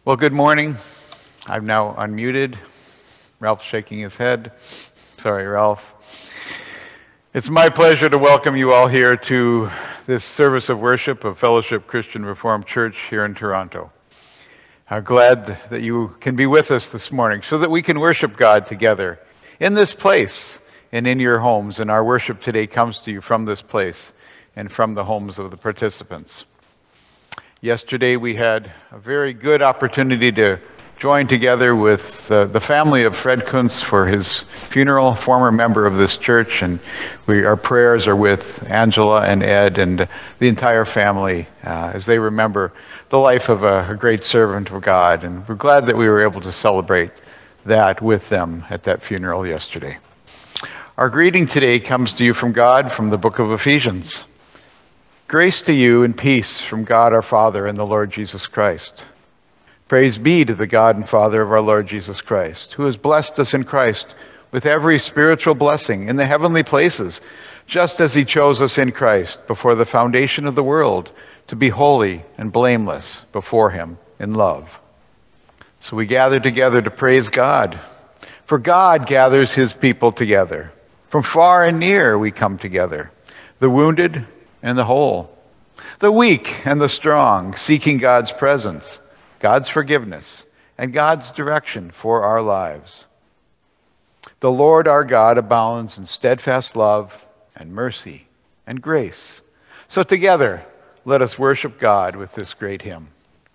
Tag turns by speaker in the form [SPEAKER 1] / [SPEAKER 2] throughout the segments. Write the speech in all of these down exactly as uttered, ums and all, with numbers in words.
[SPEAKER 1] Well, good morning. I'm now unmuted. Ralph's shaking his head. Sorry, Ralph. It's my pleasure to welcome you all here to this service of worship of Fellowship Christian Reformed Church here in Toronto. I'm glad that you can be with us this morning so that we can worship God together in this place and in your homes. And our worship today comes to you from this place and from the homes of the participants. Yesterday we had a very good opportunity to join together with uh, the family of Fred Kuntz for his funeral, former member of this church, and we, our prayers are with Angela and Ed and the entire family uh, as they remember the life of a, a great servant of God, and we're glad that we were able to celebrate that with them at that funeral yesterday. Our greeting today comes to you from God from the book of Ephesians. Grace to you and peace from God our Father and the Lord Jesus Christ. Praise be to the God and Father of our Lord Jesus Christ, who has blessed us in Christ with every spiritual blessing in the heavenly places, just as he chose us in Christ before the foundation of the world to be holy and blameless before him in love. So we gather together to praise God, for God gathers his people together. From far and near we come together, the wounded and the whole, the weak and the strong, seeking God's presence, God's forgiveness, and God's direction for our lives. The Lord our God abounds in steadfast love and mercy and grace. So together, let us worship God with this great hymn.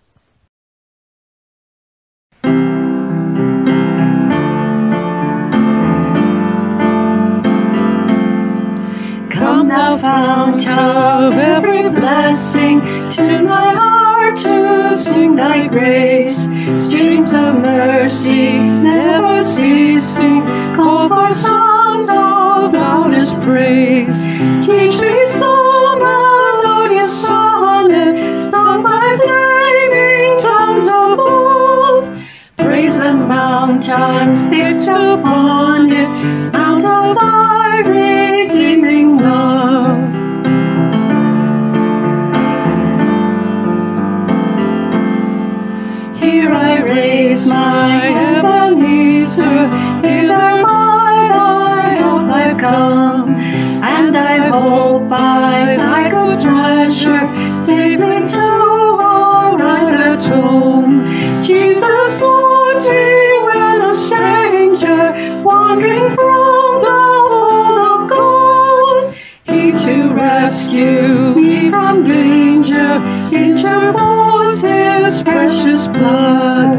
[SPEAKER 2] Come thou fount of every blessing, tune my heart to sing thy grace. Streams of mercy never ceasing, call for songs of loudest praise. Teach me some melodious sonnet, sung by flaming tongues above. Praise and mount I'm fixed upon it, mount of thy redeeming love. Here I raise my Ebenezer, hither by thy help I've come, and I hope by thy good pleasure safely to arrive at home. Jesus loved me when a stranger, wandering from the fold of God. He to rescue me from danger interposed his precious blood.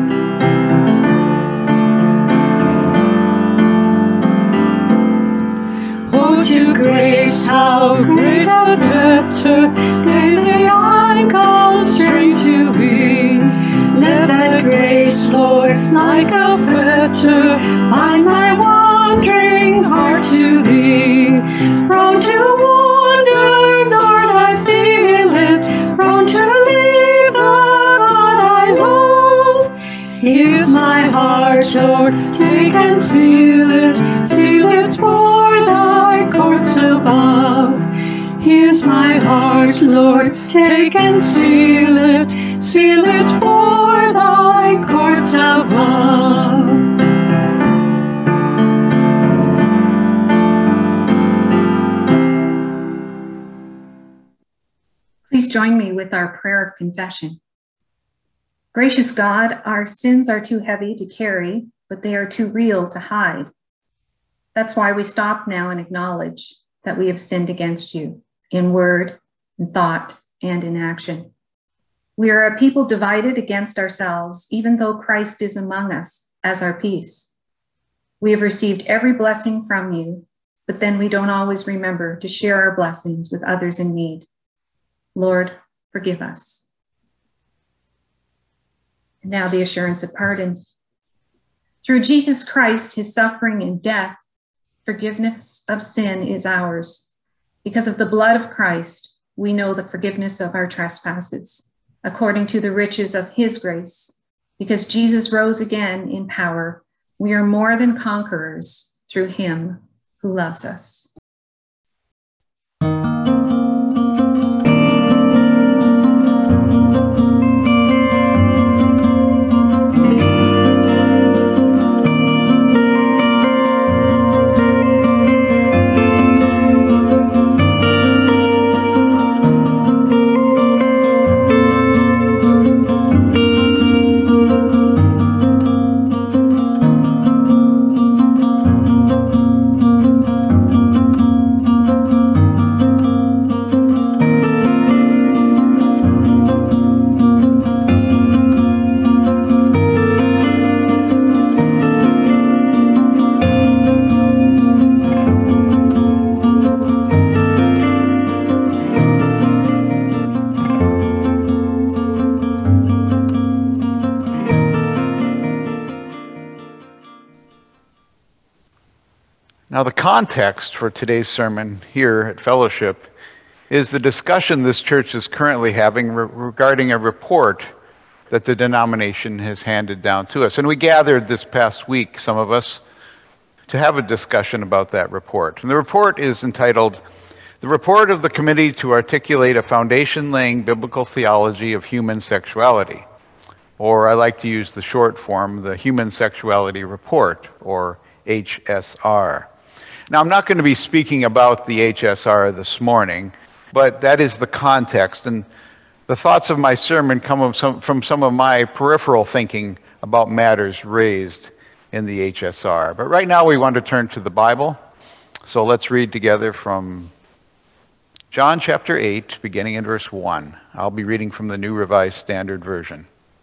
[SPEAKER 2] Oh, to grace, how great a debtor daily I'm constrained to be. Let that grace, Lord, like a fetter, bind my wandering heart to thee. Prone to wander, Lord, I feel it, prone to leave the God I love. Here's my heart, Lord, take and seal it, seal it for thy courts above. Here's my heart, Lord, take and seal it, seal it for thy courts above.
[SPEAKER 3] Please join me with our prayer of confession. Gracious God, our sins are too heavy to carry, but they are too real to hide. That's why we stop now and acknowledge that we have sinned against you in word, in thought, and in action. We are a people divided against ourselves, even though Christ is among us as our peace. We have received every blessing from you, but then we don't always remember to share our blessings with others in need. Lord, forgive us. And now the assurance of pardon. Through Jesus Christ, his suffering and death, forgiveness of sin is ours. Because of the blood of Christ, we know the forgiveness of our trespasses, according to the riches of his grace. Because Jesus rose again in power, we are more than conquerors through him who loves us.
[SPEAKER 1] Now, the context for today's sermon here at Fellowship is the discussion this church is currently having re- regarding a report that the denomination has handed down to us. And we gathered this past week, some of us, to have a discussion about that report. And the report is entitled, "The Report of the Committee to Articulate a Foundation-Laying Biblical Theology of Human Sexuality," or I like to use the short form, the Human Sexuality Report, or H S R. Now, I'm not going to be speaking about the H S R this morning, but that is the context, and the thoughts of my sermon come from some, from some of my peripheral thinking about matters raised in the H S R. But right now we want to turn to the Bible, so let's read together from John chapter eight, beginning in verse one. I'll be reading from the New Revised Standard Version.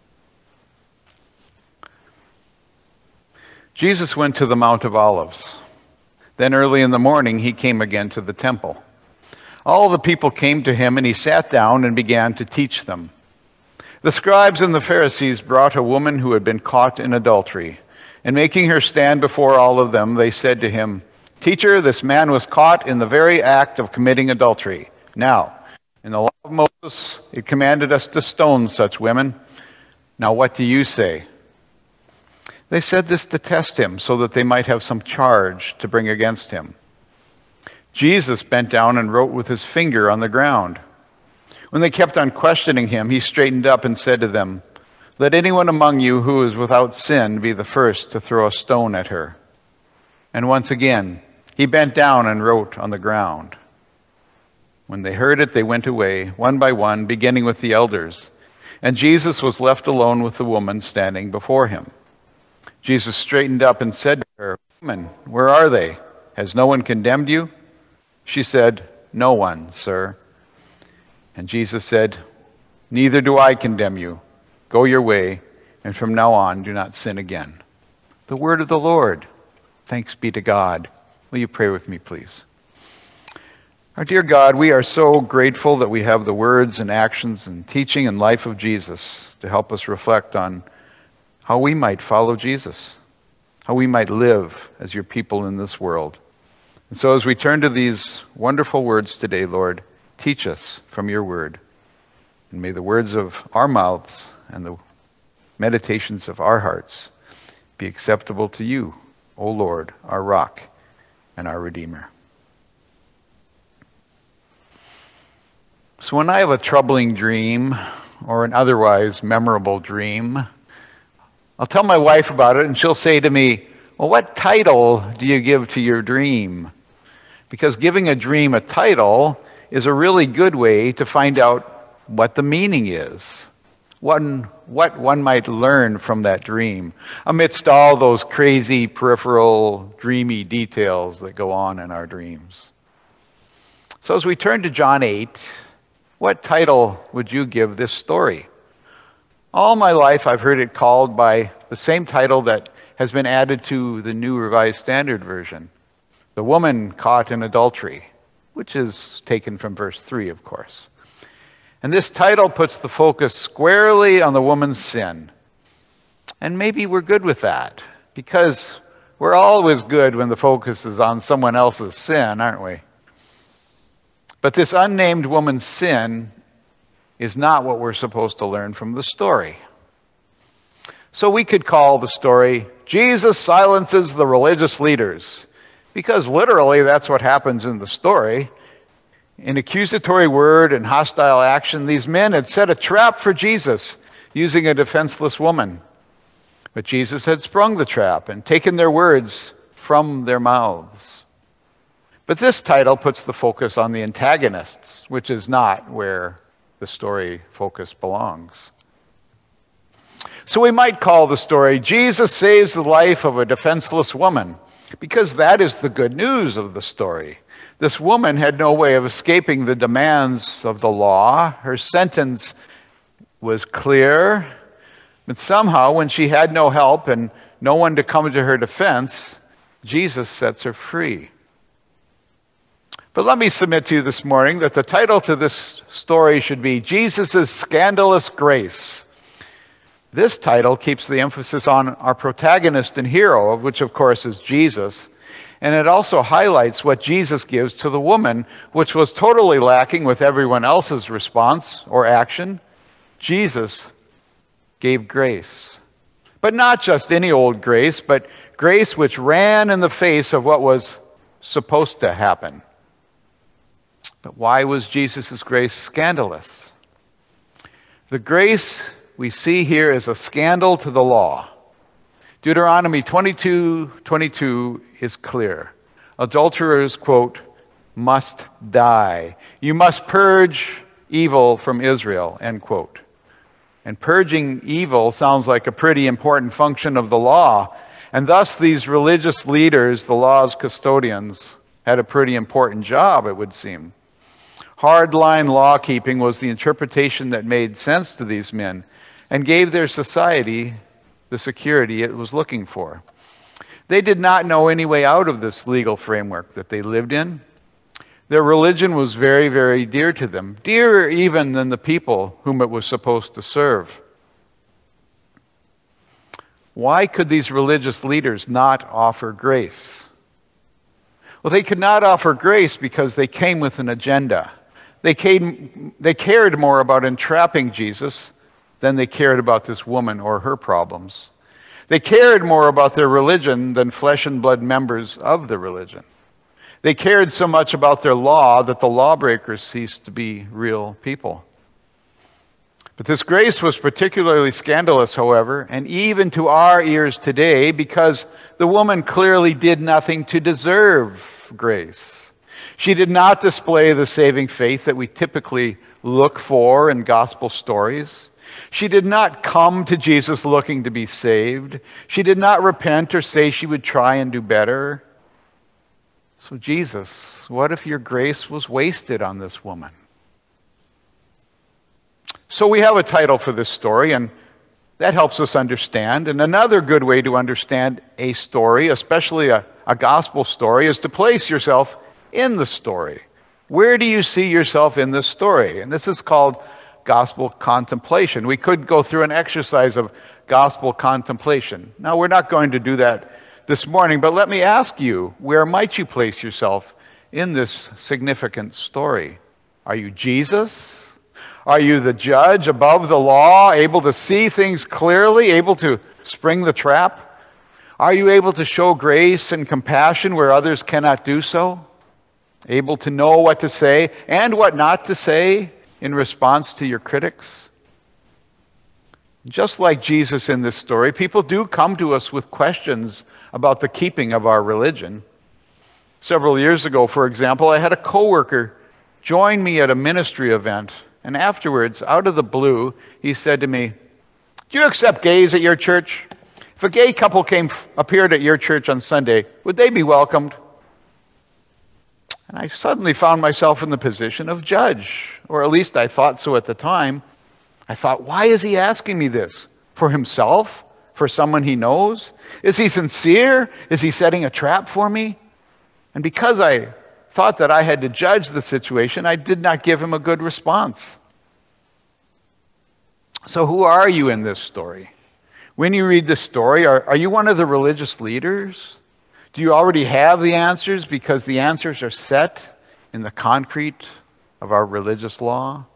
[SPEAKER 1] Jesus went to the Mount of Olives. Then early in the morning he came again to the temple. All the people came to him, and he sat down and began to teach them. The scribes and the Pharisees brought a woman who had been caught in adultery, and making her stand before all of them, they said to him, "Teacher, this man was caught in the very act of committing adultery. Now, in the law of Moses, it commanded us to stone such women. Now what do you say?" They said this to test him, so that they might have some charge to bring against him. Jesus bent down and wrote with his finger on the ground. When they kept on questioning him, he straightened up and said to them, "Let anyone among you who is without sin be the first to throw a stone at her." And once again, he bent down and wrote on the ground. When they heard it, they went away, one by one, beginning with the elders. And Jesus was left alone with the woman standing before him. Jesus straightened up and said to her, "Woman, where are they? Has no one condemned you?" She said, "No one, sir." And Jesus said, "Neither do I condemn you. Go your way, and from now on do not sin again." The word of the Lord. Thanks be to God. Will you pray with me, please? Our dear God, we are so grateful that we have the words and actions and teaching and life of Jesus to help us reflect on how we might follow Jesus, how we might live as your people in this world. And so as we turn to these wonderful words today, Lord, teach us from your word. And may the words of our mouths and the meditations of our hearts be acceptable to you, O Lord, our rock and our Redeemer. So when I have a troubling dream or an otherwise memorable dream, I'll tell my wife about it, and she'll say to me, "Well, what title do you give to your dream?" Because giving a dream a title is a really good way to find out what the meaning is, one, what one might learn from that dream, amidst all those crazy, peripheral, dreamy details that go on in our dreams. So as we turn to John eight, what title would you give this story? All my life I've heard it called by the same title that has been added to the New Revised Standard Version, "The Woman Caught in Adultery," which is taken from verse three, of course. And this title puts the focus squarely on the woman's sin. And maybe we're good with that, because we're always good when the focus is on someone else's sin, aren't we? But this unnamed woman's sin is not what we're supposed to learn from the story. So we could call the story, "Jesus Silences the Religious Leaders," because literally that's what happens in the story. In accusatory word and hostile action, these men had set a trap for Jesus using a defenseless woman. But Jesus had sprung the trap and taken their words from their mouths. But this title puts the focus on the antagonists, which is not where the story focus belongs. So we might call the story, "Jesus Saves the Life of a Defenseless Woman," because that is the good news of the story. This woman had no way of escaping the demands of the law. Her sentence was clear, but somehow when she had no help and no one to come to her defense, Jesus sets her free. But let me submit to you this morning that the title to this story should be Jesus' Scandalous Grace. This title keeps the emphasis on our protagonist and hero, of which of course is Jesus, And it also highlights what Jesus gives to the woman, which was totally lacking with everyone else's response or action. Jesus gave grace. But not just any old grace, but grace which ran in the face of what was supposed to happen. But why was Jesus' grace scandalous? The grace we see here is a scandal to the law. Deuteronomy twenty-two twenty-two is clear. Adulterers, quote, must die. You must purge evil from Israel, end quote. And purging evil sounds like a pretty important function of the law. And thus these religious leaders, the law's custodians, had a pretty important job, it would seem. Hardline law keeping was the interpretation that made sense to these men and gave their society the security it was looking for. They did not know any way out of this legal framework that they lived in. Their religion was very, very dear to them, dearer even than the people whom it was supposed to serve. Why could these religious leaders not offer grace? Well, they could not offer grace because they came with an agenda. They, came, they cared more about entrapping Jesus than they cared about this woman or her problems. They cared more about their religion than flesh and blood members of the religion. They cared so much about their law that the lawbreakers ceased to be real people. But this grace was particularly scandalous, however, and even to our ears today, because the woman clearly did nothing to deserve grace. She did not display the saving faith that we typically look for in gospel stories. She did not come to Jesus looking to be saved. She did not repent or say she would try and do better. So Jesus, what if your grace was wasted on this woman? So we have a title for this story, and that helps us understand. And another good way to understand a story, especially a, a gospel story, is to place yourself in the story. Where do you see yourself in this story? And this is called gospel contemplation. We could go through an exercise of gospel contemplation. Now, we're not going to do that this morning, but let me ask you, where might you place yourself in this significant story? Are you Jesus? Are you the judge above the law, able to see things clearly, able to spring the trap? Are you able to show grace and compassion where others cannot do so? Able to know what to say and what not to say in response to your critics? Just like Jesus in this story, people do come to us with questions about the keeping of our religion. Several years ago, for example, I had a coworker join me at a ministry event, and afterwards, out of the blue, he said to me, "Do you accept gays at your church? If a gay couple came appeared at your church on Sunday, would they be welcomed?" And I suddenly found myself in the position of judge, or at least I thought so at the time. I thought, why is he asking me this? For himself? For someone he knows? Is he sincere? Is he setting a trap for me? And because I thought that I had to judge the situation, I did not give him a good response. So who are you in this story? When you read this story, are, are you one of the religious leaders? Do you already have the answers because the answers are set in the concrete of our religious law?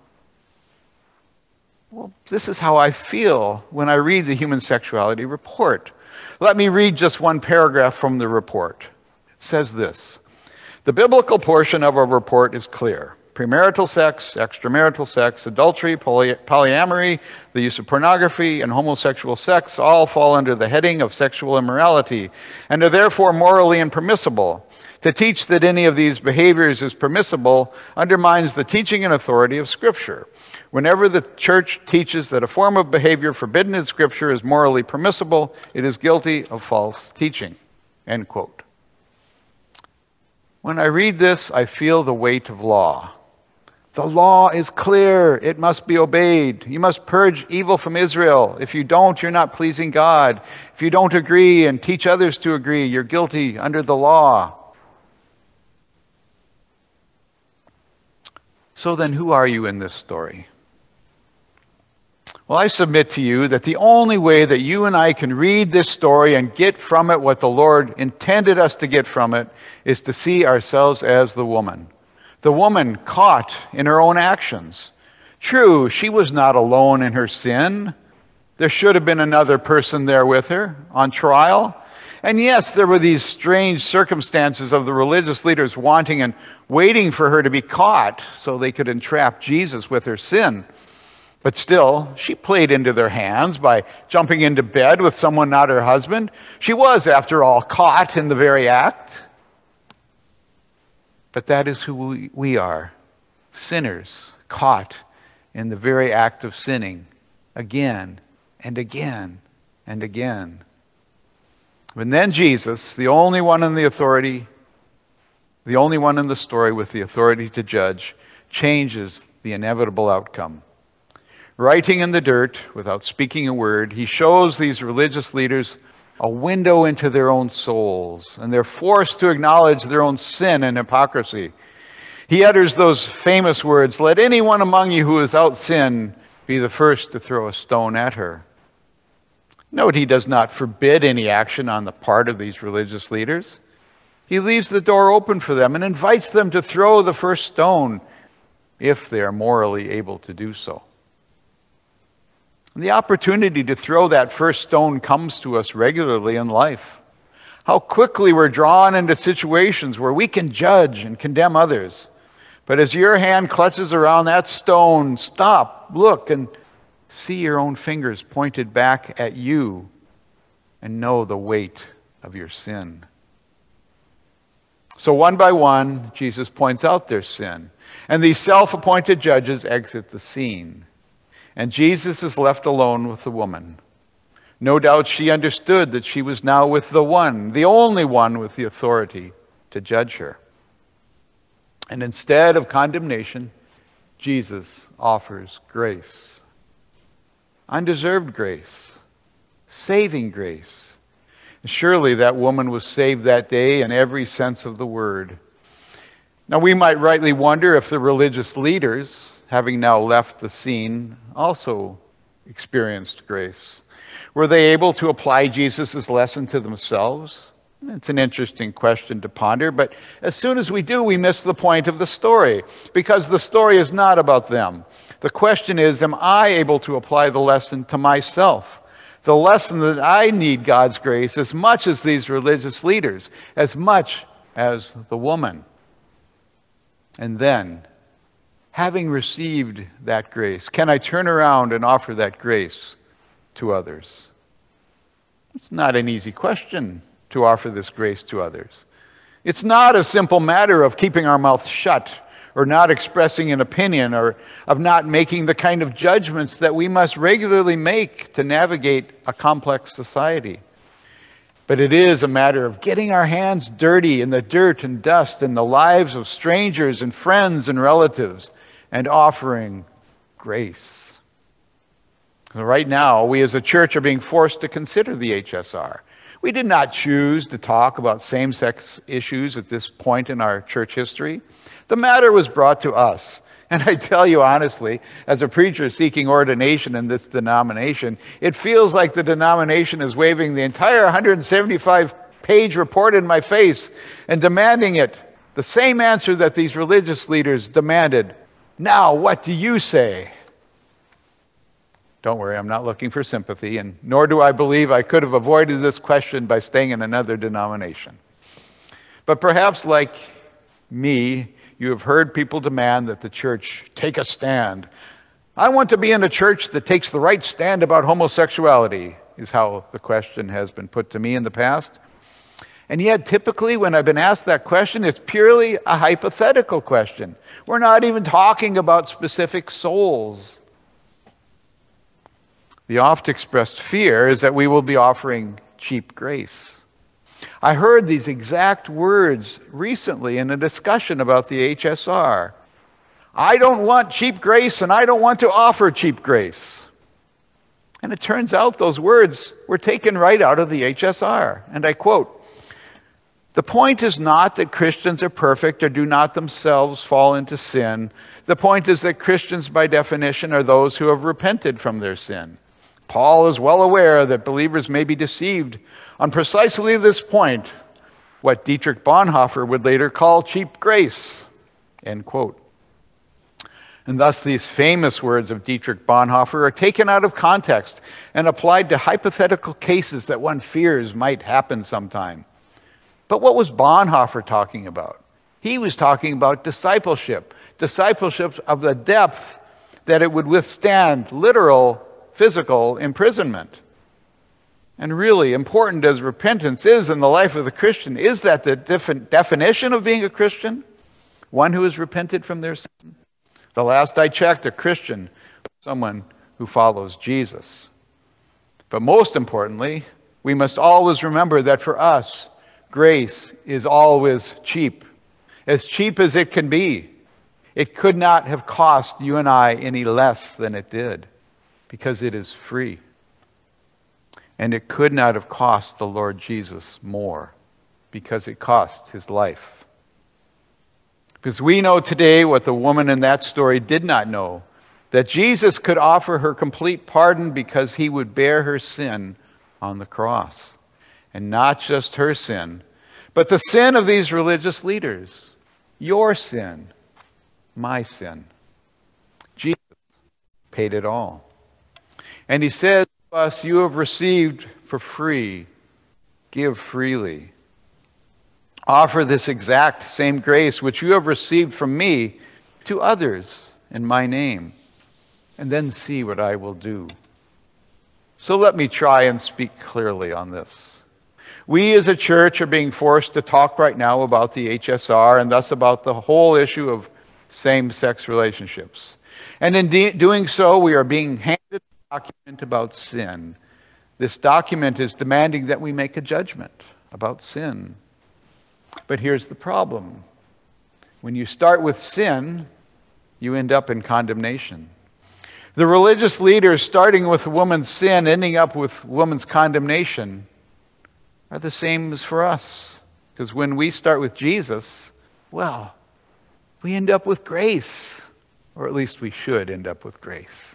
[SPEAKER 1] Well, this is how I feel when I read the Human Sexuality Report. Let me read just one paragraph from the report. It says this: the biblical portion of our report is clear. Premarital sex, extramarital sex, adultery, poly- polyamory, the use of pornography, and homosexual sex all fall under the heading of sexual immorality and are therefore morally impermissible. To teach that any of these behaviors is permissible undermines the teaching and authority of Scripture. Whenever the church teaches that a form of behavior forbidden in Scripture is morally permissible, it is guilty of false teaching. End quote. When I read this, I feel the weight of law. The law is clear. It must be obeyed. You must purge evil from Israel. If you don't, you're not pleasing God. If you don't agree and teach others to agree, you're guilty under the law. So then, who are you in this story? Well, I submit to you that the only way that you and I can read this story and get from it what the Lord intended us to get from it is to see ourselves as the woman. The woman caught in her own actions. True, she was not alone in her sin. There should have been another person there with her on trial. And yes, there were these strange circumstances of the religious leaders wanting and waiting for her to be caught so they could entrap Jesus with her sin. But still, she played into their hands by jumping into bed with someone not her husband. She was, after all, caught in the very act. But that is who we, we are, sinners, caught in the very act of sinning, again and again and again. And then Jesus, the only one in the authority, the only one in the story with the authority to judge, changes the inevitable outcome. Writing in the dirt without speaking a word, he shows these religious leaders a window into their own souls, and they're forced to acknowledge their own sin and hypocrisy. He utters those famous words, "Let anyone among you who is without sin be the first to throw a stone at her." Note, he does not forbid any action on the part of these religious leaders. He leaves the door open for them and invites them to throw the first stone if they are morally able to do so. And the opportunity to throw that first stone comes to us regularly in life. How quickly we're drawn into situations where we can judge and condemn others. But as your hand clutches around that stone, stop, look, and see your own fingers pointed back at you and know the weight of your sin. So one by one, Jesus points out their sin, and these self-appointed judges exit the scene. And Jesus is left alone with the woman. No doubt she understood that she was now with the one, the only one with the authority to judge her. And instead of condemnation, Jesus offers grace. Undeserved grace. Saving grace. Surely that woman was saved that day in every sense of the word. Now we might rightly wonder if the religious leaders, having now left the scene, also experienced grace. Were they able to apply Jesus' lesson to themselves? It's an interesting question to ponder, but as soon as we do, we miss the point of the story, because the story is not about them. The question is, am I able to apply the lesson to myself? The lesson that I need God's grace as much as these religious leaders, as much as the woman. And then, having received that grace, can I turn around and offer that grace to others? It's not an easy question to offer this grace to others. It's not a simple matter of keeping our mouth shut or not expressing an opinion or of not making the kind of judgments that we must regularly make to navigate a complex society. But it is a matter of getting our hands dirty in the dirt and dust in the lives of strangers and friends and relatives and offering grace. So right now, we as a church are being forced to consider the H S R. We did not choose to talk about same-sex issues at this point in our church history. The matter was brought to us. And I tell you honestly, as a preacher seeking ordination in this denomination, it feels like the denomination is waving the entire one hundred seventy-five page report in my face and demanding it, the same answer that these religious leaders demanded. Now, what do you say? Don't worry, I'm not looking for sympathy, and nor do I believe I could have avoided this question by staying in another denomination. But perhaps like me, you have heard people demand that the church take a stand. I want to be in a church that takes the right stand about homosexuality, is how the question has been put to me in the past. And yet, typically, when I've been asked that question, it's purely a hypothetical question. We're not even talking about specific souls. The oft-expressed fear is that we will be offering cheap grace. I heard these exact words recently in a discussion about the H S R. I don't want cheap grace, and I don't want to offer cheap grace. And it turns out those words were taken right out of the H S R. And I quote, "The point is not that Christians are perfect or do not themselves fall into sin. The point is that Christians, by definition, are those who have repented from their sin. Paul is well aware that believers may be deceived on precisely this point, what Dietrich Bonhoeffer would later call cheap grace, end quote. And thus these famous words of Dietrich Bonhoeffer are taken out of context and applied to hypothetical cases that one fears might happen sometime. But what was Bonhoeffer talking about? He was talking about discipleship, discipleship of the depth that it would withstand literal, physical imprisonment. And really important as repentance is in the life of the Christian, is that the def- definition of being a Christian? One who has repented from their sin? The last I checked, a Christian was someone who follows Jesus. But most importantly, we must always remember that for us, grace is always cheap. As cheap as it can be. It could not have cost you and I any less than it did, because it is free. And it could not have cost the Lord Jesus more, because it cost his life. Because we know today what the woman in that story did not know, that Jesus could offer her complete pardon because he would bear her sin on the cross. And not just her sin, but the sin of these religious leaders. Your sin, my sin. Jesus paid it all. And he says to us, you have received for free, give freely. Offer this exact same grace which you have received from me to others in my name, and then see what I will do. So let me try and speak clearly on this. We as a church are being forced to talk right now about the H S R and thus about the whole issue of same-sex relationships. And in de- doing so, we are being handed a document about sin. This document is demanding that we make a judgment about sin. But here's the problem. When you start with sin, you end up in condemnation. The religious leaders, starting with woman's sin, ending up with woman's condemnation, are the same as for us. Because when we start with Jesus, well, we end up with grace. Or at least we should end up with grace.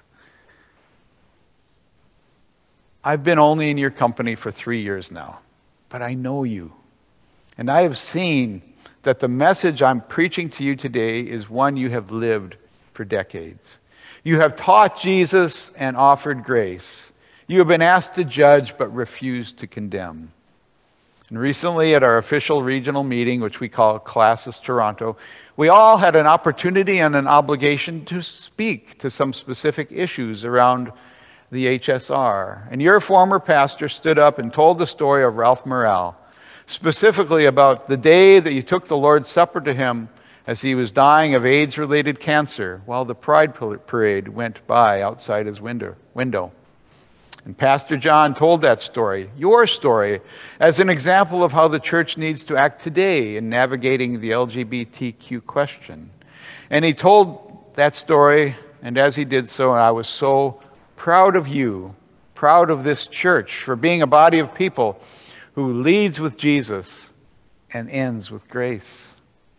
[SPEAKER 1] I've been only in your company for three years now, but I know you. And I have seen that the message I'm preaching to you today is one you have lived for decades. You have taught Jesus and offered grace. You have been asked to judge but refused to condemn. And recently at our official regional meeting, which we call Classis Toronto, we all had an opportunity and an obligation to speak to some specific issues around the H S R. And your former pastor stood up and told the story of Ralph Morel, specifically about the day that you took the Lord's Supper to him as he was dying of AIDS-related cancer while the Pride Parade went by outside his window. window. And Pastor John told that story, your story, as an example of how the church needs to act today in navigating the L G B T Q question. And he told that story, and as he did so, I was so proud of you, proud of this church for being a body of people who leads with Jesus and ends with grace.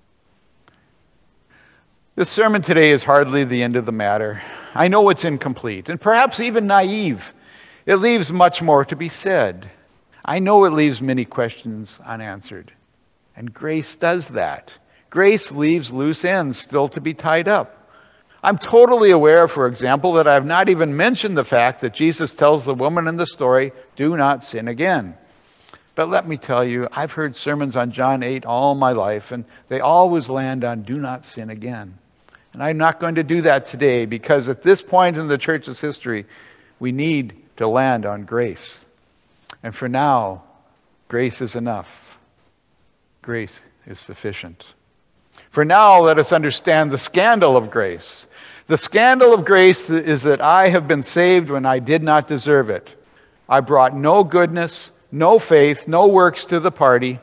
[SPEAKER 1] This sermon today is hardly the end of the matter. I know it's incomplete and perhaps even naive. It leaves much more to be said. I know it leaves many questions unanswered. And grace does that. Grace leaves loose ends still to be tied up. I'm totally aware, for example, that I have not even mentioned the fact that Jesus tells the woman in the story, do not sin again. But let me tell you, I've heard sermons on John eight all my life, and they always land on do not sin again. And I'm not going to do that today, because at this point in the church's history, we need to land on grace. And for now, grace is enough. Grace is sufficient. For now, let us understand the scandal of grace. The scandal of grace is that I have been saved when I did not deserve it. I brought no goodness, no faith, no works to the party.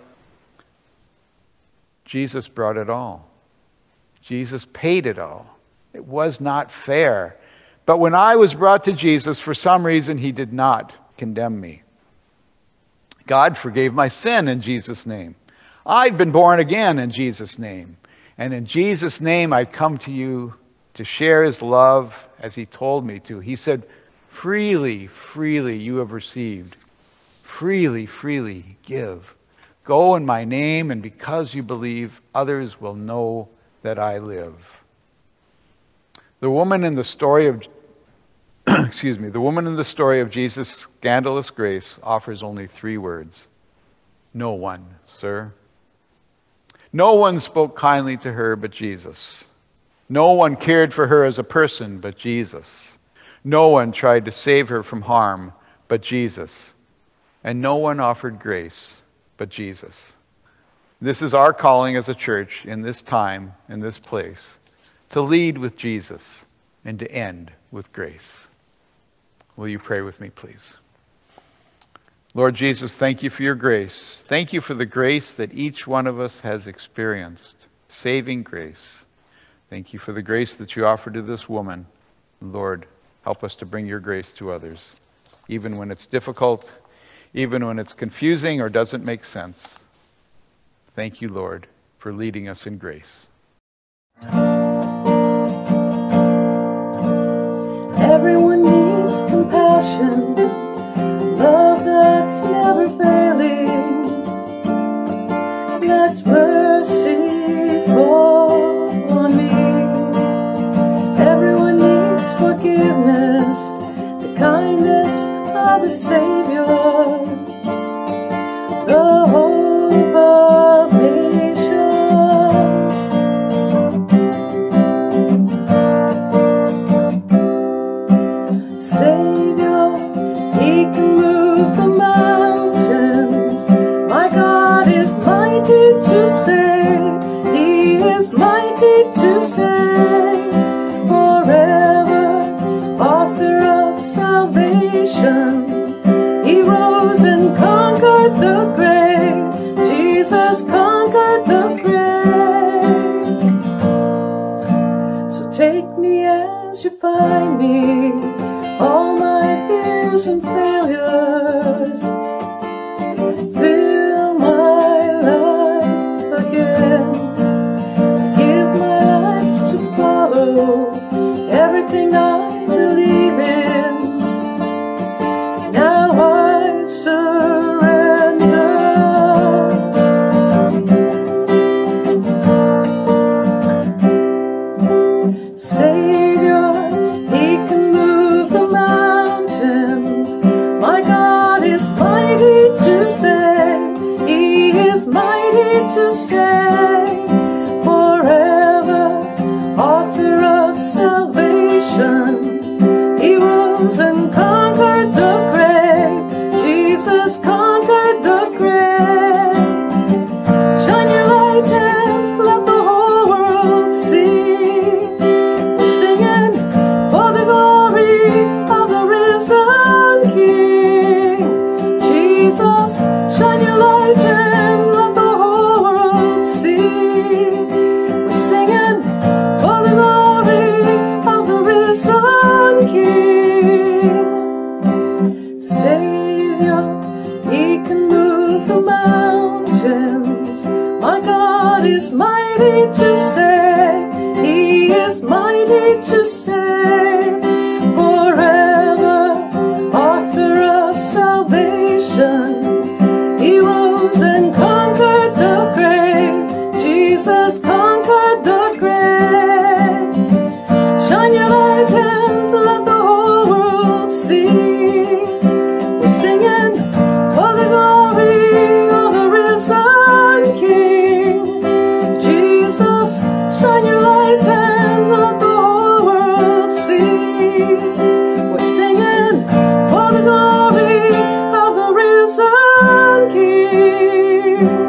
[SPEAKER 1] Jesus brought it all. Jesus paid it all. It was not fair. But when I was brought to Jesus, for some reason, he did not condemn me. God forgave my sin in Jesus' name. I've been born again in Jesus' name. And in Jesus' name, I come to you to share his love as he told me to. He said, freely, freely you have received. Freely, freely give. Go in my name, and because you believe, others will know that I live. The woman in the story of excuse me, the woman in the story of Jesus' scandalous grace offers only three words. No one, sir. No one spoke kindly to her but Jesus. No one cared for her as a person but Jesus. No one tried to save her from harm but Jesus. And no one offered grace but Jesus. This is our calling as a church in this time, in this place, to lead with Jesus and to end with grace. Will you pray with me, please? Lord Jesus, thank you for your grace. Thank you for the grace that each one of us has experienced, saving grace. Thank you for the grace that you offer to this woman. Lord, help us to bring your grace to others, even when it's difficult, even when it's confusing or doesn't make sense. Thank you, Lord, for leading us in grace.
[SPEAKER 2] Everyone needs compassion, love that's never failing. Let mercy fall on me. Everyone needs forgiveness, the kindness of a Savior, the hope of nations. Savior, he can move the mountains. My God is mighty to save. He is mighty to save. Forever, author of salvation. He rose and conquered the grave. Jesus conquered the grave. So take me as you find me, all my fears and failures. Fill my life again. Give my life to follow everything I believe in. Now I surrender. Savior, he can move the mountains. My God is mighty to save. He is mighty to save. Forever, author of salvation. He rose and conquered the grave. Jesus conquered the grave. Shine your light and let the whole world see. We're singing for the glory of the risen King. Jesus, shine your light and let the whole world see. We're singing for the glory of the risen King. Savior, he can move the mountains. My God is mighty to save. He is mighty to save. Forever, author of salvation. He rose and conquered the grave. Jesus conquered the grave. Shine your light and let the whole world see. We're singing for the glory of the risen King. Jesus, shine your light and let the whole world see. We're singing for the glory of the risen King.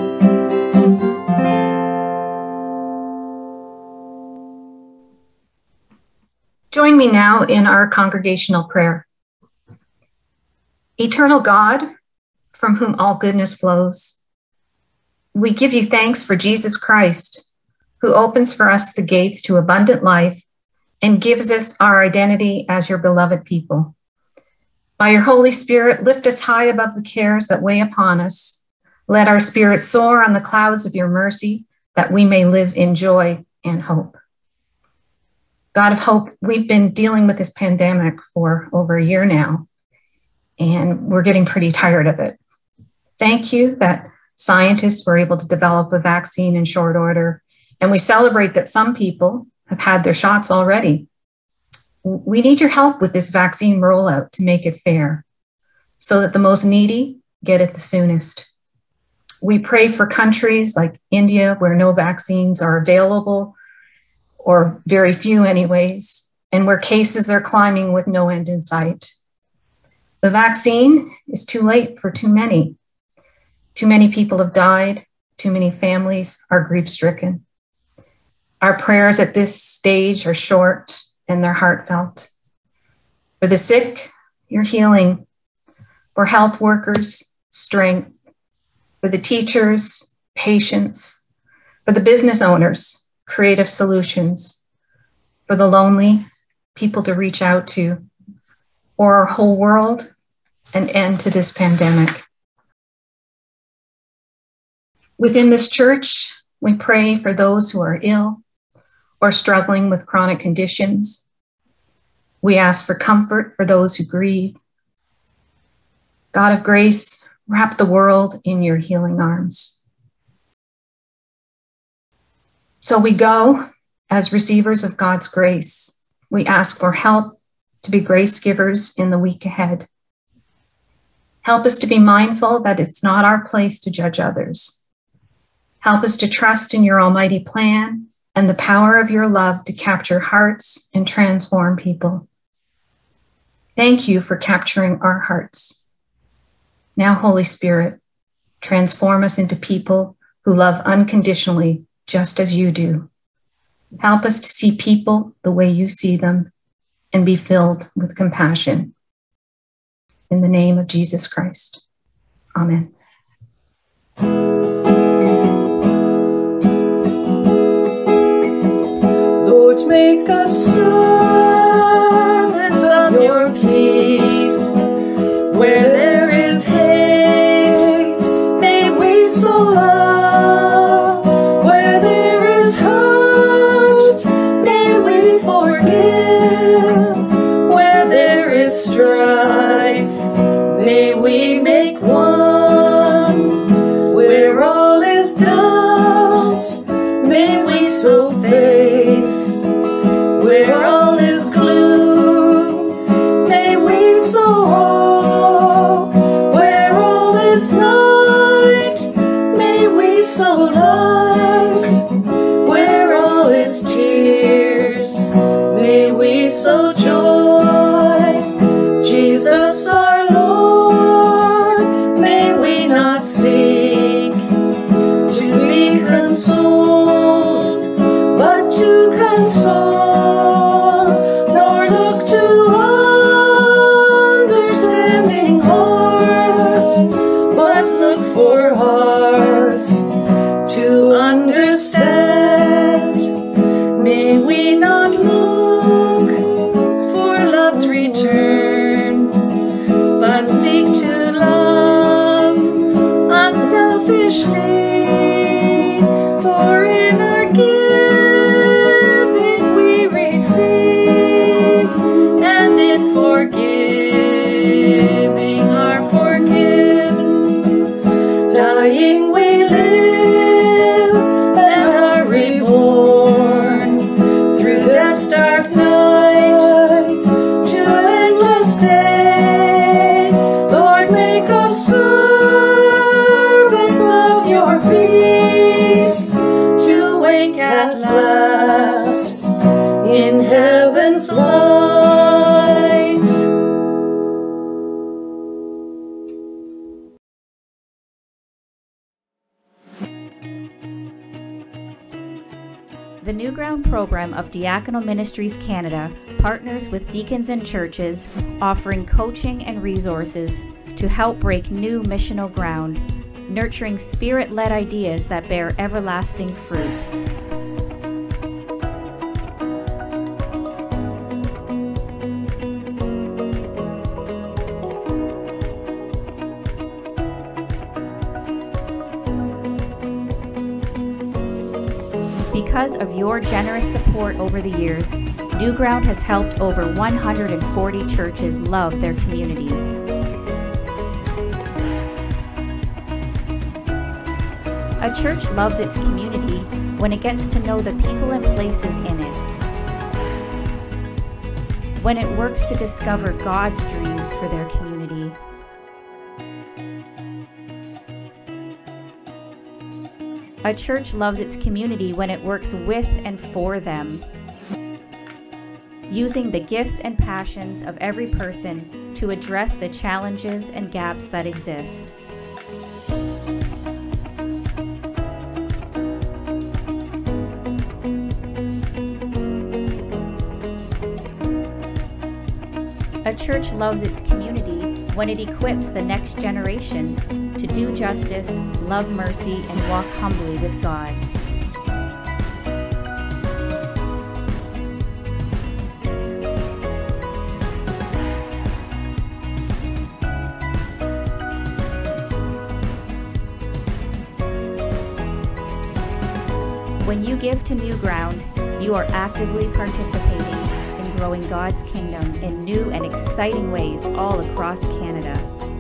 [SPEAKER 3] Join me now in our congregational prayer. Eternal God, from whom all goodness flows, we give you thanks for Jesus Christ, who opens for us the gates to abundant life and gives us our identity as your beloved people. By your Holy Spirit, lift us high above the cares that weigh upon us. Let our spirits soar on the clouds of your mercy, that we may live in joy and hope.
[SPEAKER 4] God of hope, we've been dealing with this pandemic for over a year now, and we're getting pretty tired of it. Thank you that scientists were able to develop a vaccine in short order, and we celebrate that some people have had their shots already. We need your help with this vaccine rollout to make it fair so that the most needy get it the soonest. We pray for countries like India where no vaccines are available, or very few anyways, and where cases are climbing with no end in sight. The vaccine is too late for too many. Too many people have died. Too many families are grief-stricken. Our prayers at this stage are short and they're heartfelt. For the sick, your healing. For health workers, strength. For the teachers, patience. For the business owners, creative solutions. For the lonely, people to reach out to. For our whole world, an end to this pandemic. Within this church, we pray for those who are ill or struggling with chronic conditions. We ask for comfort for those who grieve. God of grace, wrap the world in your healing arms. So we go as receivers of God's grace. We ask for help to be grace givers in the week ahead. Help us to be mindful that it's not our place to judge others. Help us to trust in your almighty plan and the power of your love to capture hearts and transform people. Thank you for capturing our hearts. Now, Holy Spirit, transform us into people who love unconditionally, just as you do. Help us to see people the way you see them and be filled with compassion. In the name of Jesus Christ, amen.
[SPEAKER 2] Lord, make us servants of your peace. Where there is hate, may we so love. Where there is hurt, may we forgive. Where there is strife, may we make one. Where all is doubt, may we sow faith. Where all is gloom, may we sow hope. Where all is night, may we sow light. Where all is tears, may we sow joy. Jesus our Lord, may we not seek to be consoled, but to console.
[SPEAKER 5] The New Ground program of Diaconal Ministries Canada partners with deacons and churches, offering coaching and resources to help break new missional ground, nurturing spirit-led ideas that bear everlasting fruit. Because of your generous support over the years, New Ground has helped over one hundred forty churches love their community. A church loves its community when it gets to know the people and places in it. When it works to discover God's dreams for their community. A church loves its community when it works with and for them, using the gifts and passions of every person to address the challenges and gaps that exist. A church loves its community when it equips the next generation to do justice, love mercy, and walk humbly with God. When you give to New Ground, you are actively participating in growing God's kingdom in new and exciting ways all across Canada.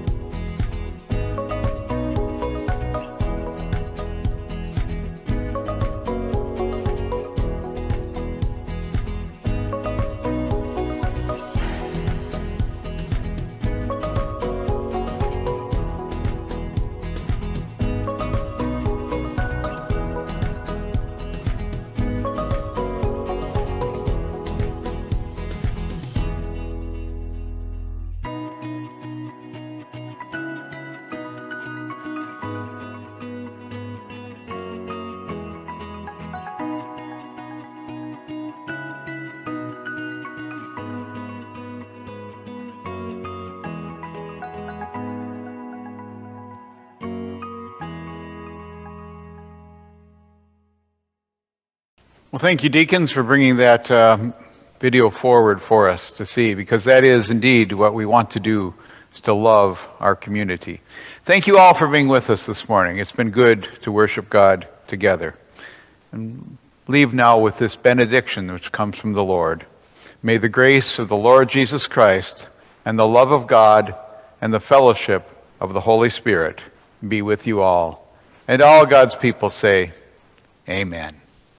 [SPEAKER 1] Well, thank you, deacons, for bringing that uh, video forward for us to see, because that is indeed what we want to do, is to love our community. Thank you all for being with us this morning. It's been good to worship God together. And leave now with this benediction which comes from the Lord. May the grace of the Lord Jesus Christ and the love of God and the fellowship of the Holy Spirit be with you all. And all God's people say, Amen.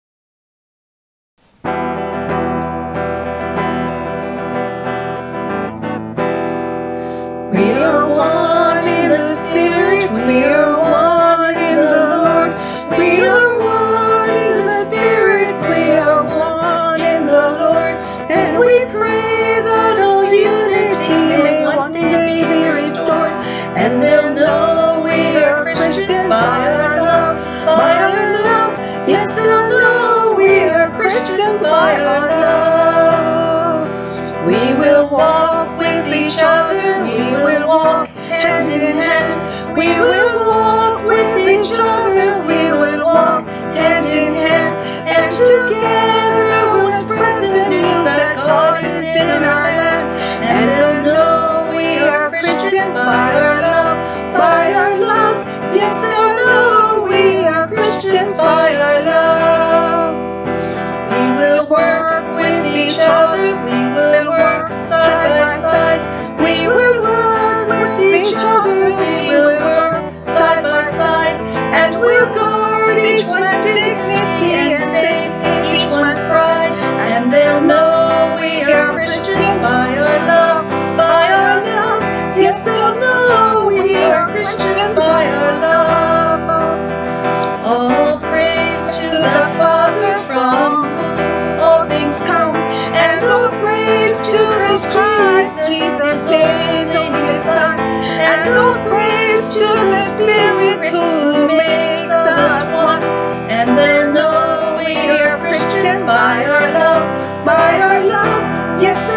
[SPEAKER 2] We are one in the Spirit, we are one in the Lord. We are one in the Spirit, we are one in the Lord. And we pray that all unity may one day be restored. And they'll know we are Christians by our love, by our love. Yes, they'll know we are Christians by our love. We will walk with each other, we will walk hand in hand. We will walk with each other, we will walk hand in hand. And together we'll spread the news that God is in our land. And they'll know we are Christians by our love, by our love. Yes, they'll know we are Christians by our love. We will work with each other, we will work side by side. We will work with each other, we will work side by side. And we'll guard each one's dignity and save each one's pride. And they'll know we are Christians by our love, by our love. Yes, they'll know we are Christians by our love. All praise to the Father from whom all things come, and all praise to Christ Jesus, only His Son, and all praise to the Spirit who makes us one. And they'll know we are Christians by our love, by our love. Yes,